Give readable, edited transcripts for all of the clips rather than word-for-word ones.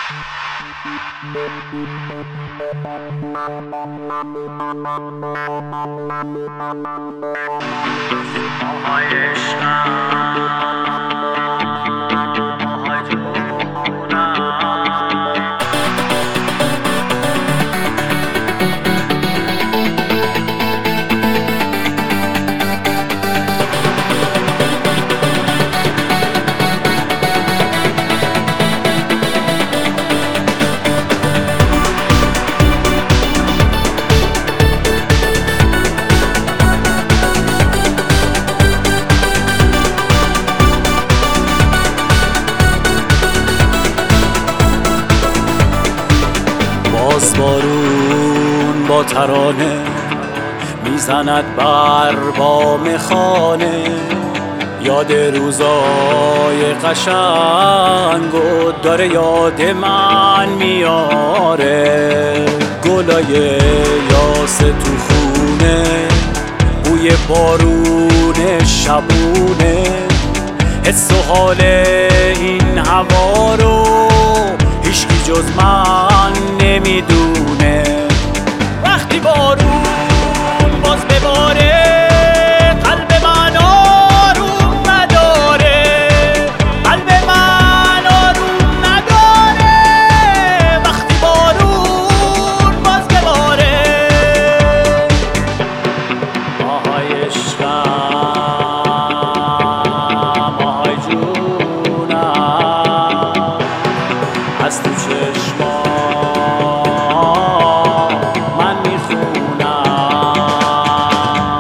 باز بارون با ترانه میزند بر بام خانه، یاد روزای قشنگ و داره یاد من میاره. گلای یاس تو خونه، بوی بارون شبونه، حس و حال این هوا رو هیچکی جز من نمیدونه. وقتی بارون باز بباره قلب من آروم نداره، قلب من آروم نداره. وقتی بارون باز بباره آهای عشقم، آهای جونم، از تو چشما من میخونم.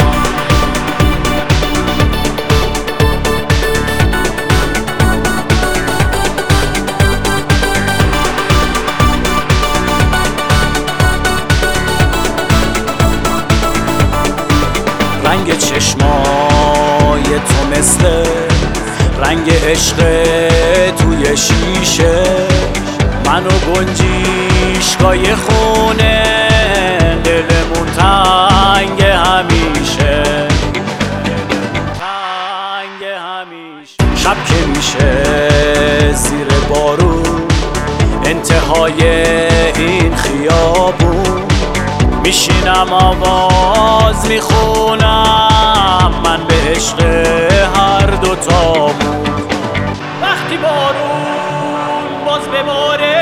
رنگ چشمای تو مثل رنگ عشق توی شیشه، منو گنجیشگاه خونه، دلمون تنگ همیشه، تنگ همیشه. شب که میشه زیر بارون انتهای این خیابون، میشینم آواز میخونم من به عشق هر دوتامون. وقتی بارون باز بباره